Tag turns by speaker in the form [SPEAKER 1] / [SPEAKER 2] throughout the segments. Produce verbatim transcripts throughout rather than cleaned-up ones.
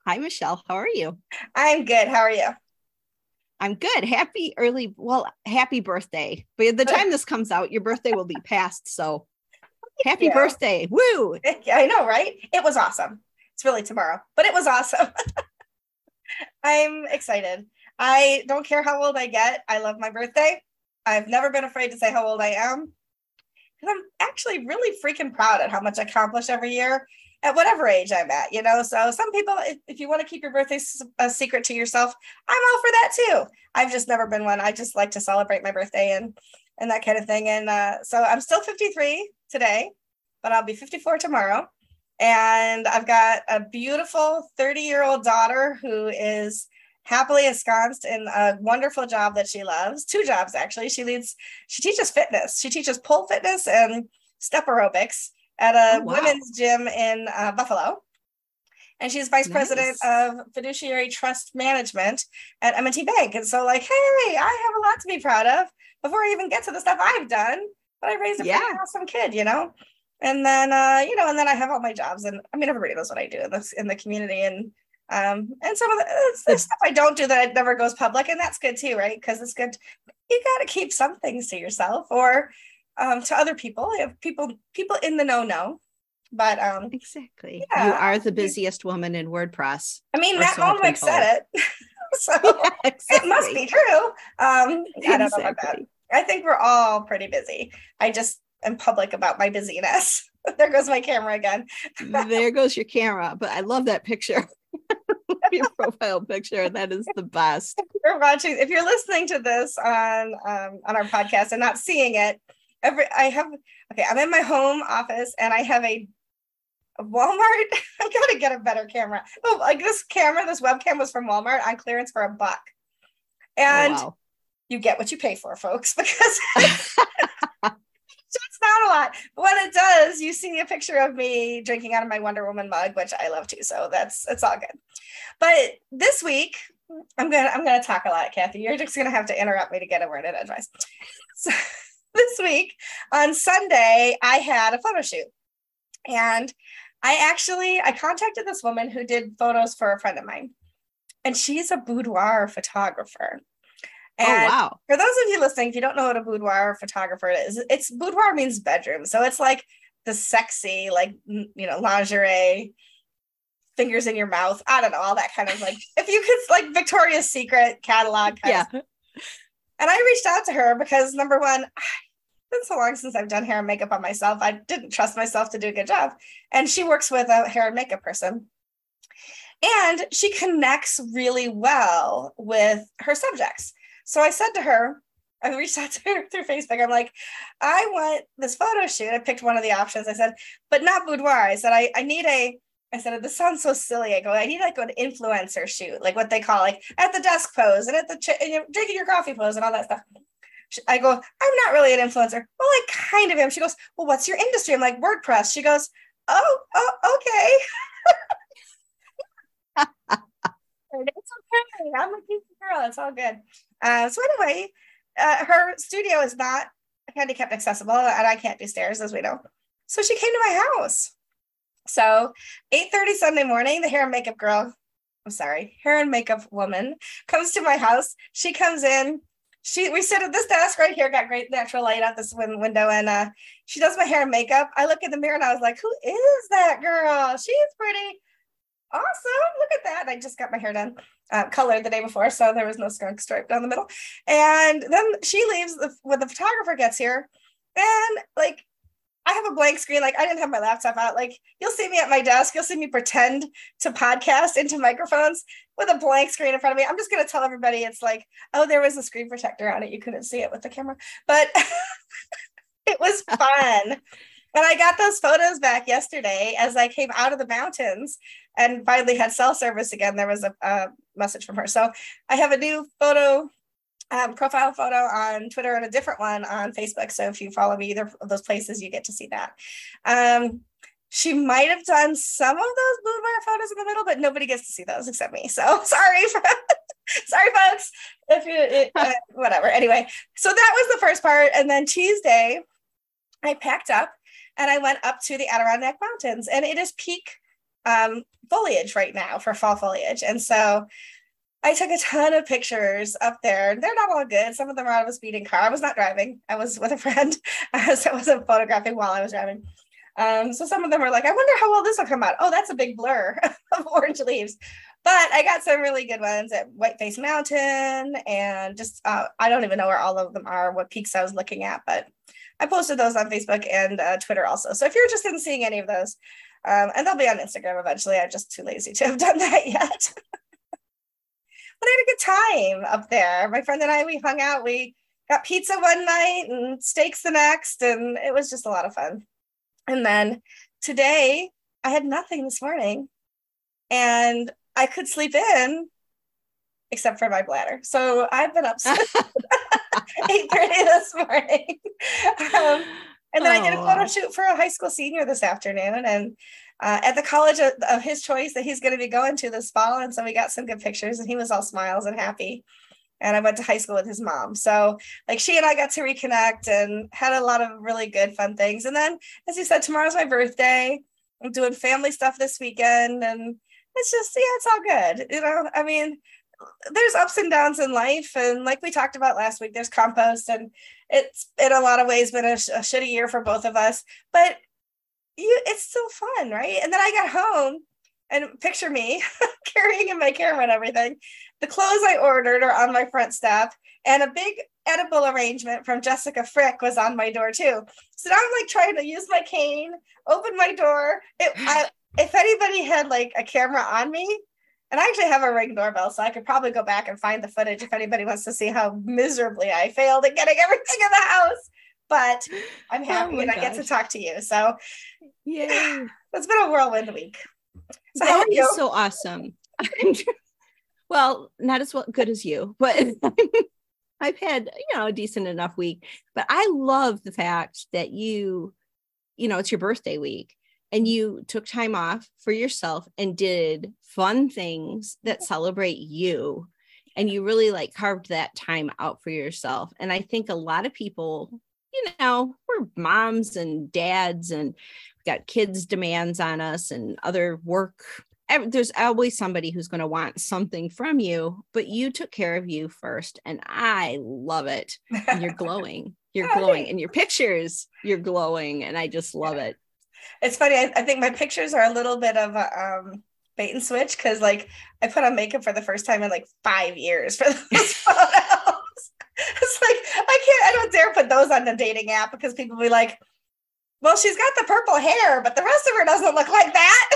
[SPEAKER 1] Hi, Michelle. How are you?
[SPEAKER 2] I'm good. How are you?
[SPEAKER 1] I'm good. Happy early, well, happy birthday. By the time this comes out, your birthday will be past. So happy
[SPEAKER 2] Yeah.
[SPEAKER 1] birthday. Woo.
[SPEAKER 2] I know, right? It was awesome. It's really tomorrow, but it was awesome. I'm excited. I don't care how old I get. I love my birthday. I've never been afraid to say how old I am because I'm actually really freaking proud at how much I accomplish every year at whatever age I'm at, you know? So some people, if, if you want to keep your birthday a secret to yourself, I'm all for that too. I've just never been one. I just like to celebrate my birthday and and that kind of thing. And uh, so I'm still fifty-three today, but I'll be fifty-four tomorrow. And I've got a beautiful thirty year old daughter who is happily ensconced in a wonderful job that she loves. Two jobs, actually. She leads, she teaches fitness. She teaches pole fitness and step aerobics at
[SPEAKER 1] Oh,
[SPEAKER 2] a
[SPEAKER 1] wow.
[SPEAKER 2] women's gym in uh, Buffalo. And she's vice president
[SPEAKER 1] Nice.
[SPEAKER 2] of fiduciary trust management at M and T Bank. And so, like, hey, I have a lot to be proud of before I even get to the stuff I've done. But I raised a pretty
[SPEAKER 1] Yeah.
[SPEAKER 2] awesome kid, you know. And then, uh, you know, and then I have all my jobs, and I mean, everybody knows what I do in this in the community, and um, and some of the, the stuff I don't do that never goes public, and that's good too, right? Because it's good. You got to keep some things to yourself or um, to other people. If people people in the know know. But um,
[SPEAKER 1] Exactly. You
[SPEAKER 2] yeah,
[SPEAKER 1] are the busiest woman in WordPress,
[SPEAKER 2] I mean,
[SPEAKER 1] or
[SPEAKER 2] Matt
[SPEAKER 1] so I've been
[SPEAKER 2] Malmwick
[SPEAKER 1] told.
[SPEAKER 2] said it, so
[SPEAKER 1] Yeah,
[SPEAKER 2] it must
[SPEAKER 1] exactly.
[SPEAKER 2] be true. Um, I don't know about that.
[SPEAKER 1] Exactly.
[SPEAKER 2] I think we're all pretty busy. I just am public about my busyness. There goes my camera again.
[SPEAKER 1] There goes your camera. But I love that picture, your profile picture. That is the best.
[SPEAKER 2] If you're watching, if you're listening to this on um, on our podcast and not seeing it, every I have okay. I'm in my home office and I have a Walmart. I gotta get a better camera. Oh, like this camera, this webcam was from Walmart on clearance for a buck.
[SPEAKER 1] Oh,
[SPEAKER 2] And
[SPEAKER 1] wow.
[SPEAKER 2] you get what you pay for, folks, because it's not a lot. But when it does, you see a picture of me drinking out of my Wonder Woman mug, which I love too. So that's it's all good. But this week, I'm gonna I'm gonna talk a lot, Kathy. You're just gonna have to interrupt me to get a word in advice. So this week on Sunday, I had a photo shoot. And I actually I contacted this woman who did photos for a friend of mine. And she's a boudoir photographer.
[SPEAKER 1] Oh,
[SPEAKER 2] And
[SPEAKER 1] wow.
[SPEAKER 2] for those of you listening, if you don't know what a boudoir photographer is, it's boudoir means bedroom. So it's like the sexy, like, you know, lingerie, fingers in your mouth. I don't know, all that kind of like, if you could, like Victoria's Secret catalog kind
[SPEAKER 1] Yeah.
[SPEAKER 2] of stuff. And I reached out to her because number one, it's been so long since I've done hair and makeup on myself. I didn't trust myself to do a good job. And she works with a hair and makeup person. And she connects really well with her subjects. So I said to her, I reached out to her through Facebook. I'm like, I want this photo shoot. I picked one of the options. I said, but not boudoir. I said, I, I need a, I said, this sounds so silly. I go, I need like an influencer shoot, like what they call like at the desk pose and at the, ch- you know, drinking your coffee pose and all that stuff. I go, I'm not really an influencer. Well, I kind of am. She goes, well, what's your industry? I'm like, WordPress. She goes, oh, oh, okay. It's okay. I'm a piece of girl. It's all good. Uh, so anyway, uh, her studio is not handicapped accessible, and I can't do stairs, as we know. So she came to my house. So eight thirty Sunday morning, the hair and makeup girl, I'm sorry, hair and makeup woman comes to my house. She comes in. She we sit at this desk right here, got great natural light out this window, and uh, she does my hair and makeup. I look in the mirror and I was like, who is that girl? She's pretty awesome. Look at that. I just got my hair done, uh, colored the day before, so there was no skunk stripe down the middle. And then she leaves the, when the photographer gets here, and like I have a blank screen. Like I didn't have my laptop out. Like you'll see me at my desk. You'll see me pretend to podcast into microphones with a blank screen in front of me. I'm just going to tell everybody it's like, oh, there was a screen protector on it. You couldn't see it with the camera, but it was fun. And I got those photos back yesterday as I came out of the mountains and finally had cell service again. There was a, a message from her. So I have a new photo, um, profile photo on Twitter and a different one on Facebook. So if you follow me either of those places, you get to see that. Um, she might have done some of those boudoir photos in the middle, but nobody gets to see those except me. So sorry, for, sorry, folks. If you, it, uh, whatever. Anyway, so that was the first part. And then Tuesday, I packed up and I went up to the Adirondack Mountains, and it is peak um, foliage right now for fall foliage. And so I took a ton of pictures up there. They're not all good. Some of them are out of a speeding car. I was not driving. I was with a friend. So I wasn't photographing while I was driving. Um, so some of them were like, I wonder how well this will come out. Oh, that's a big blur of orange leaves. But I got some really good ones at Whiteface Mountain, and just, uh, I don't even know where all of them are, what peaks I was looking at, but I posted those on Facebook and uh, Twitter also. So if you're interested in seeing any of those, um, and they'll be on Instagram eventually. I'm just too lazy to have done that yet. But I had a good time up there. My friend and I, we hung out. We got pizza one night and steaks the next, and it was just a lot of fun. And then today, I had nothing this morning, and I could sleep in, except for my bladder. So I've been up since eight thirty this morning. Um, and then oh, I did a photo wow. shoot for a high school senior this afternoon, and Uh, at the college of, of his choice that he's going to be going to this fall. And so we got some good pictures, and he was all smiles and happy. And I went to high school with his mom. So like she and I got to reconnect and had a lot of really good fun things. And then, as he said, tomorrow's my birthday. I'm doing family stuff this weekend. And it's just, yeah, it's all good. You know, I mean, there's ups and downs in life. And like we talked about last week, there's compost, and it's in a lot of ways been a, a shitty year for both of us. But You, it's still fun, right? And then I got home, and picture me carrying in my camera and everything. The clothes I ordered are on my front step, and a big edible arrangement from Jessica Frick was on my door too. So now I'm like trying to use my cane, open my door. It, I, if anybody had like a camera on me, and I actually have a Ring doorbell, so I could probably go back and find the footage if anybody wants to see how miserably I failed at getting everything in the house. But I'm happy oh and gosh. I get to talk to you. So
[SPEAKER 1] yeah,
[SPEAKER 2] it's been a whirlwind week.
[SPEAKER 1] So that how are you? Is so awesome. Well, not as well, good as you, but I've had, you know, a decent enough week. But I love the fact that you, you know, it's your birthday week, and you took time off for yourself and did fun things that celebrate you. And you really like carved that time out for yourself. And I think a lot of people, you know, we're moms and dads, and we've got kids' demands on us and other work. There's always somebody who's going to want something from you, but you took care of you first. And I love it. And you're glowing. You're glowing. In your pictures, you're glowing. And I just love it.
[SPEAKER 2] It's funny. I, I think my pictures are a little bit of a um, bait and switch, because like I put on makeup for the first time in like five years for those photos. It's like, I can't, I don't dare put those on the dating app, because people will be like, well, she's got the purple hair, but the rest of her doesn't look like that.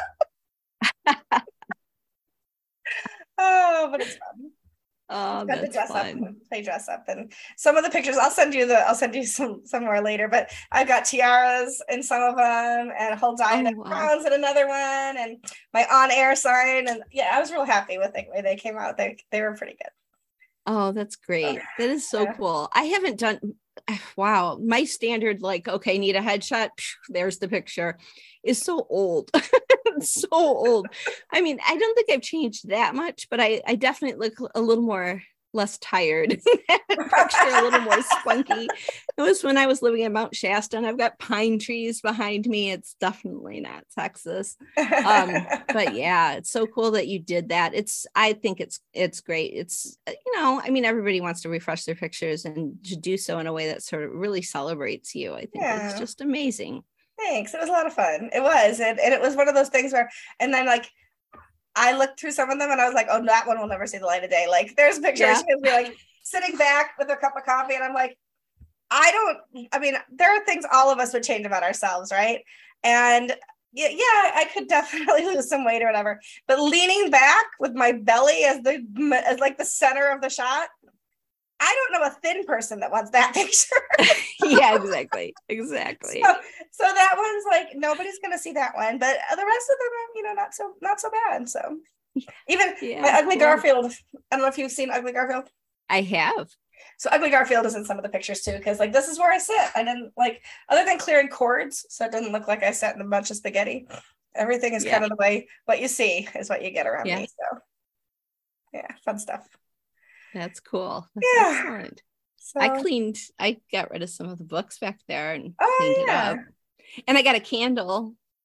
[SPEAKER 2] Oh, but it's fun.
[SPEAKER 1] Oh, that's
[SPEAKER 2] to dress
[SPEAKER 1] fun.
[SPEAKER 2] Up, play dress up. And some of the pictures, I'll send you the, I'll send you some, some more later, but I've got tiaras in some of them, and whole diadem oh, wow. crowns in another one, and my on-air sign. And yeah, I was real happy with the way they came out. They, they were pretty good.
[SPEAKER 1] Oh, that's great. That is so yeah. cool. I haven't done, wow, my standard, like, okay, need a headshot. There's the picture, is so old. So old. I mean, I don't think I've changed that much, but I, I definitely look a little more, less tired. Picture a little more spunky. It was when I was living in Mount Shasta, and I've got pine trees behind me. It's definitely not Texas. Um, but yeah, it's so cool that you did that. It's, I think it's, it's great. It's, you know, I mean, everybody wants to refresh their pictures, and to do so in a way that sort of really celebrates you. I think yeah. it's just amazing.
[SPEAKER 2] Thanks. It was a lot of fun. It was. And, and it was one of those things where, and then like, I looked through some of them and I was like, oh, that one will never see the light of day. Like there's pictures yeah. of me like sitting back with a cup of coffee. And I'm like, I don't, I mean, there are things all of us would change about ourselves. Right. And yeah, yeah, I could definitely lose some weight or whatever, but leaning back with my belly as the, as like the center of the shot, I don't know a thin person that wants that picture.
[SPEAKER 1] Yeah, exactly. Exactly.
[SPEAKER 2] So, so that one's like, nobody's going to see that one, but the rest of them are, you know, not so, not so bad. So even yeah, my Ugly cool. Garfield, I don't know if you've seen Ugly Garfield.
[SPEAKER 1] I have.
[SPEAKER 2] So Ugly Garfield is in some of the pictures too, because like, this is where I sit. I didn't like, other than clearing cords, so it doesn't look like I sat in a bunch of spaghetti. Everything is yeah. kind of the way, what you see is what you get around yeah. me. So yeah, fun stuff.
[SPEAKER 1] That's cool. That's
[SPEAKER 2] yeah.
[SPEAKER 1] excellent.
[SPEAKER 2] So,
[SPEAKER 1] I cleaned, I got rid of some of the books back there and
[SPEAKER 2] oh,
[SPEAKER 1] cleaned
[SPEAKER 2] yeah.
[SPEAKER 1] it up. And I got a candle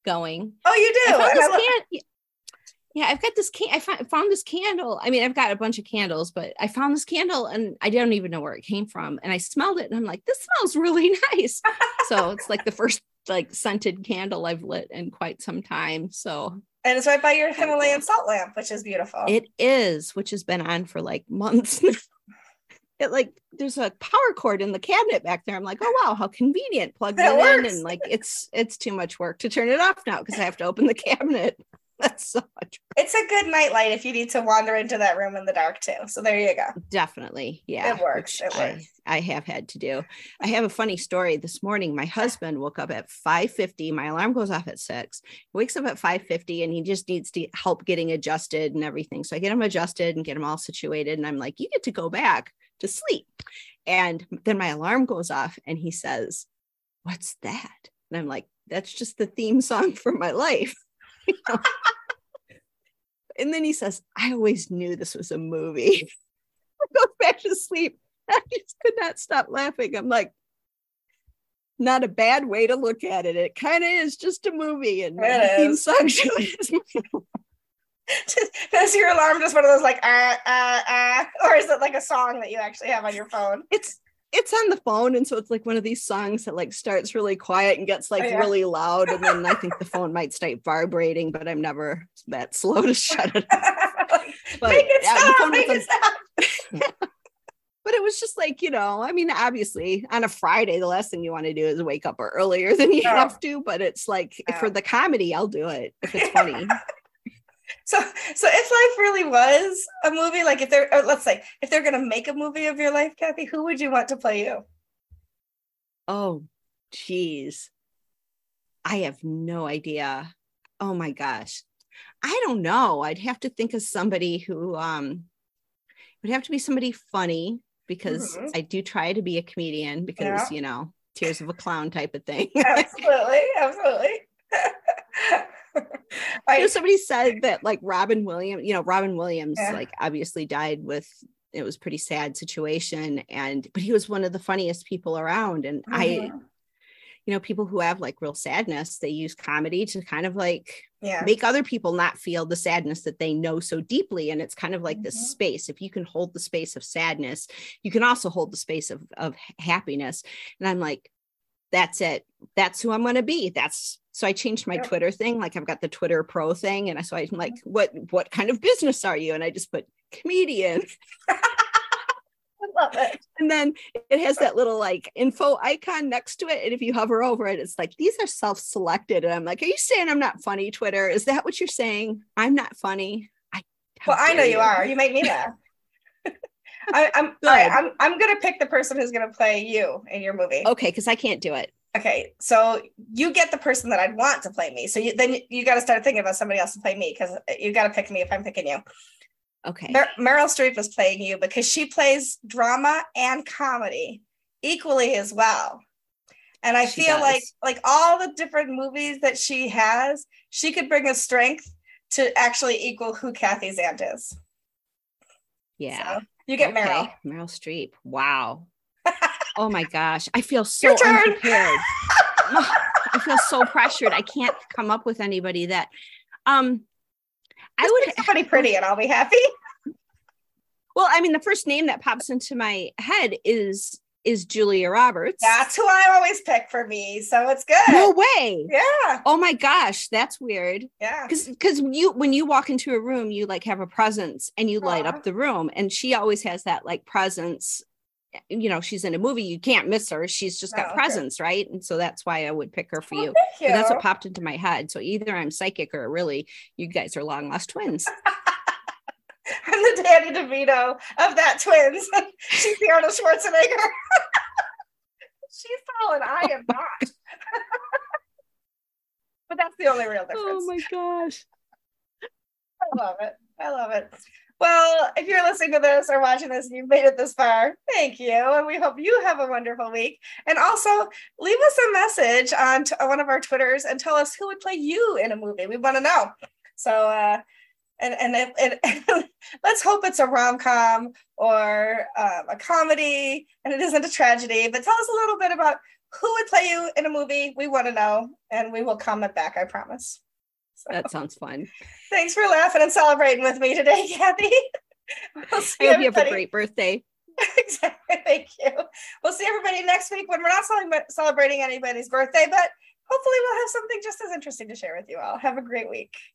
[SPEAKER 1] going.
[SPEAKER 2] Oh, you do?
[SPEAKER 1] I found this
[SPEAKER 2] I love-
[SPEAKER 1] can- yeah, I've got this can. I found, found this candle. I mean, I've got a bunch of candles, but I found this candle and I don't even know where it came from. And I smelled it and I'm like, this smells really nice. So it's like the first like scented candle I've lit in quite some time. So
[SPEAKER 2] and it's right by your Himalayan salt lamp, which is beautiful.
[SPEAKER 1] It is, which has been on for like months. It like there's a power cord in the cabinet back there. I'm like, oh wow, how convenient. Plug it in
[SPEAKER 2] works.
[SPEAKER 1] and like it's it's too much work to turn it off now because I have to open the cabinet. That's so much work.
[SPEAKER 2] It's a good nightlight if you need to wander into that room in the dark too. So there you go.
[SPEAKER 1] Definitely. Yeah.
[SPEAKER 2] It works. It works.
[SPEAKER 1] I, I have had to do. I have a funny story. This morning, my husband woke up at five fifty. My alarm goes off at six. He wakes up at five fifty and he just needs to help getting adjusted and everything. So I get him adjusted and get him all situated. And I'm like, you get to go back to sleep. And then my alarm goes off and he says, what's that? And I'm like, that's just the theme song for my life. You know? And then he says, I always knew this was a movie. I go back to sleep. I just could not stop laughing. I'm like, not a bad way to look at it. It kind of is just a movie. And the theme song is
[SPEAKER 2] Is your alarm just one of those like ah ah ah, or is it like a song that you actually have on your phone?
[SPEAKER 1] It's it's on the phone, and so it's like one of these songs that like starts really quiet and gets like oh, yeah. really loud, and then I think the phone might start vibrating, but I'm never that slow to shut it off. But,
[SPEAKER 2] make it
[SPEAKER 1] yeah,
[SPEAKER 2] stop, make it stop.
[SPEAKER 1] But it was just like, you know, I mean, obviously on a Friday, the last thing you want to do is wake up earlier than you no. have to, but it's like no. for the comedy, I'll do it if it's funny.
[SPEAKER 2] So, so if life really was a movie, like if they're, let's say, if they're going to make a movie of your life, Kathy, who would you want to play you?
[SPEAKER 1] Oh, geez. I have no idea. Oh my gosh. I don't know. I'd have to think of somebody who, um, it would have to be somebody funny because mm-hmm. I do try to be a comedian because, yeah. you know, tears of a clown type of thing.
[SPEAKER 2] Absolutely. Absolutely.
[SPEAKER 1] I, you know, somebody said that like Robin Williams, you know, Robin Williams, yeah. like obviously died with, it was a pretty sad situation. And, but he was one of the funniest people around. And mm-hmm. I, you know, people who have like real sadness, they use comedy to kind of like
[SPEAKER 2] yeah.
[SPEAKER 1] make other people not feel the sadness that they know so deeply. And it's kind of like mm-hmm. this space. If you can hold the space of sadness, you can also hold the space of, of happiness. And I'm like, that's it. That's who I'm going to be. That's, so I changed my Twitter thing. Like I've got the Twitter Pro thing. And I, so I'm like, what, what kind of business are you? And I just put comedian.
[SPEAKER 2] I love it.
[SPEAKER 1] And then it has that little like info icon next to it. And if you hover over it, it's like, these are self-selected. And I'm like, are you saying I'm not funny, Twitter? Is that what you're saying? I'm not funny. I,
[SPEAKER 2] well, I know you, you are. You make me laugh. I, I'm, all right, I'm, I'm going to pick the person who's going to play you in your movie.
[SPEAKER 1] Okay. Cause I can't do it.
[SPEAKER 2] Okay, so you get the person that I'd want to play me. So you, then you got to start thinking about somebody else to play me because you got to pick me if I'm picking you.
[SPEAKER 1] Okay.
[SPEAKER 2] Mer- Meryl Streep is playing you because she plays drama and comedy equally as well. And I she feel does. like like all the different movies that she has, she could bring a strength to actually equal who Kathy Zant is.
[SPEAKER 1] Yeah.
[SPEAKER 2] So you get okay. Meryl.
[SPEAKER 1] Meryl Streep. Wow. Oh my gosh. I feel so unprepared. I feel so pressured. I can't come up with anybody that um
[SPEAKER 2] Just I would somebody pretty and I'll be happy.
[SPEAKER 1] Well, I mean, the first name that pops into my head is is Julia Roberts.
[SPEAKER 2] That's who I always pick for me. So it's good.
[SPEAKER 1] No way.
[SPEAKER 2] Yeah.
[SPEAKER 1] Oh my gosh, that's weird.
[SPEAKER 2] Yeah.
[SPEAKER 1] Because because you when you walk into a room, you like have a presence and you light uh-huh. up the room. And she always has that like presence. You know, she's in a movie, you can't miss her. She's just got oh, okay. presence, right? And so that's why I would pick her for
[SPEAKER 2] oh,
[SPEAKER 1] you.
[SPEAKER 2] you.
[SPEAKER 1] That's what popped into my head. So either I'm psychic or really you guys are long lost twins.
[SPEAKER 2] I'm the Danny DeVito of that twins. She's the Arnold Schwarzenegger. She's tall and I am not. But that's the only real difference.
[SPEAKER 1] Oh my gosh.
[SPEAKER 2] I love it. I love it. Well, if you're listening to this or watching this and you've made it this far, thank you. And we hope you have a wonderful week. And also leave us a message on t- one of our Twitters and tell us who would play you in a movie. We want to know. So, uh, and, and, and, and let's hope it's a rom-com or um, a comedy and it isn't a tragedy, but tell us a little bit about who would play you in a movie? We want to know, and we will comment back, I promise. So,
[SPEAKER 1] that sounds fun.
[SPEAKER 2] Thanks for laughing and celebrating with me today, Kathy. We'll see
[SPEAKER 1] I hope
[SPEAKER 2] everybody.
[SPEAKER 1] you have a great birthday.
[SPEAKER 2] Exactly. Thank you. We'll see everybody next week when we're not celebrating anybody's birthday, but hopefully we'll have something just as interesting to share with you all. Have a great week.